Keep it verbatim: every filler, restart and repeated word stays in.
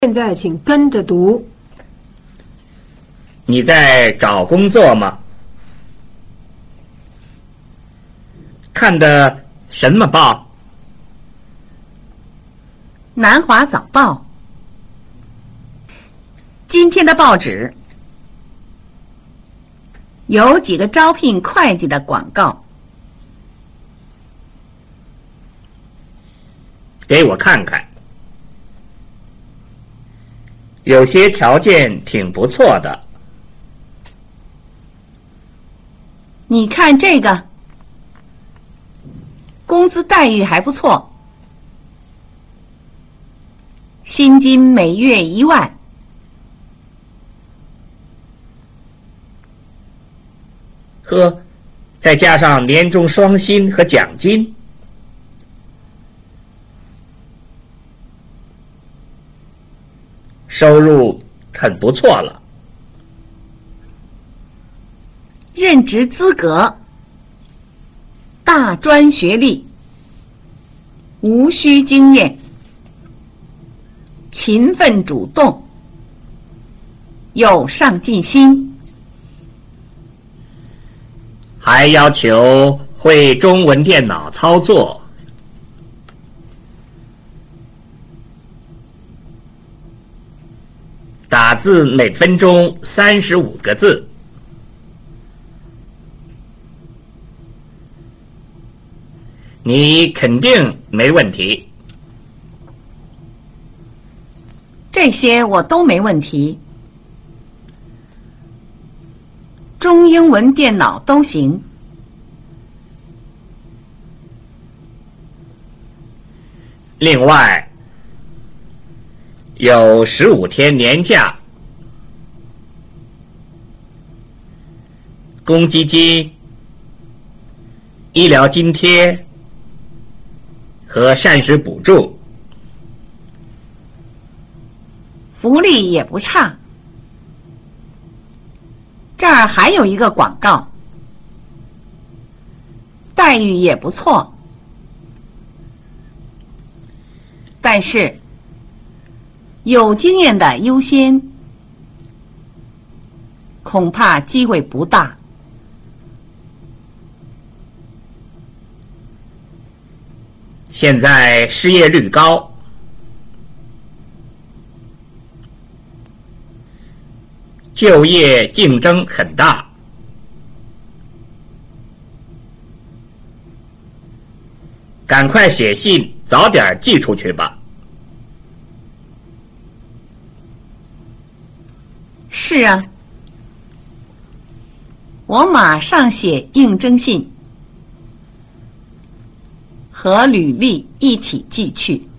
现在请跟着读。 你在找工作吗？看的什么报？ 南华早报。今天的报纸有几个招聘会计的广告。 给我看看。有些条件挺不错的。 你看这个，工资待遇还不错，薪金每月一万。 呵，再加上年终双薪和奖金。收入很不错了。 任职资格：大专学历，无需经验，勤奋主动，有上进心， 还要求会中文电脑操作。打字每分钟三十五个字。你肯定没问题。 这些我都没问题。中英文电脑都行。 另外有十五天年假，公积金、医疗津贴和膳食补助， 福利也不差。这儿还有一个广告，待遇也不错，但是有经验的优先，恐怕机会不大。 现在失业率高，就业竞争很大，赶快写信，早点寄出去吧。 是啊，我马上写应征信，和履历一起寄去。